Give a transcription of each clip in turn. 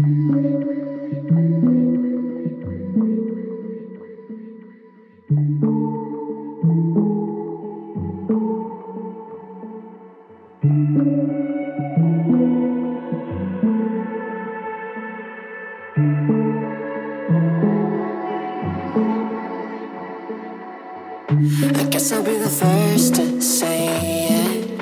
I guess I'll be the first to say it.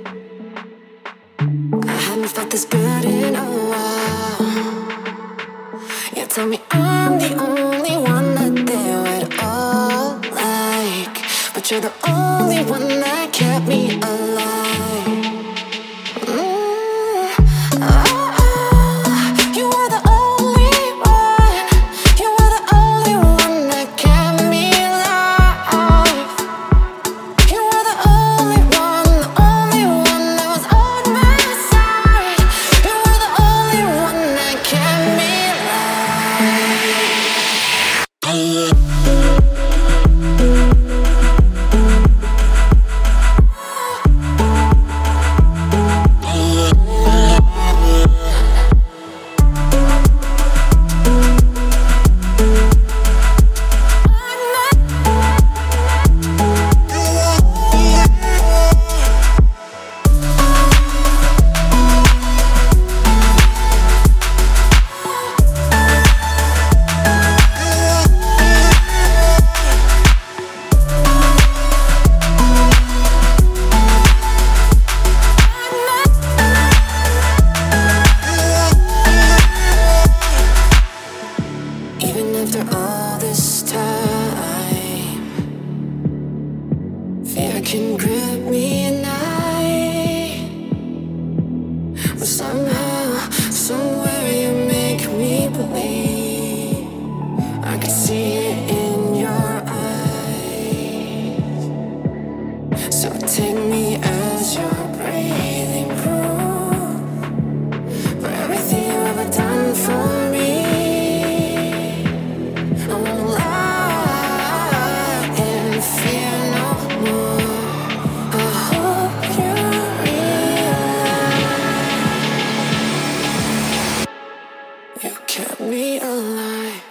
I haven't felt this good in a while. You tell me I'm the only one that they would all like, but you're the only one that kept me alive. You were the only one. You were the only one that kept me alive. You were the only one that was on my side. You were the only one that kept me alive. Even after all this time, fear can grip me at night. But somehow, somewhere you make me believe. I can see it in your eyes. So take me as your breathing proof for everything you've ever done for me. I wanna lie and fear no more. I hope you realize you kept me alive.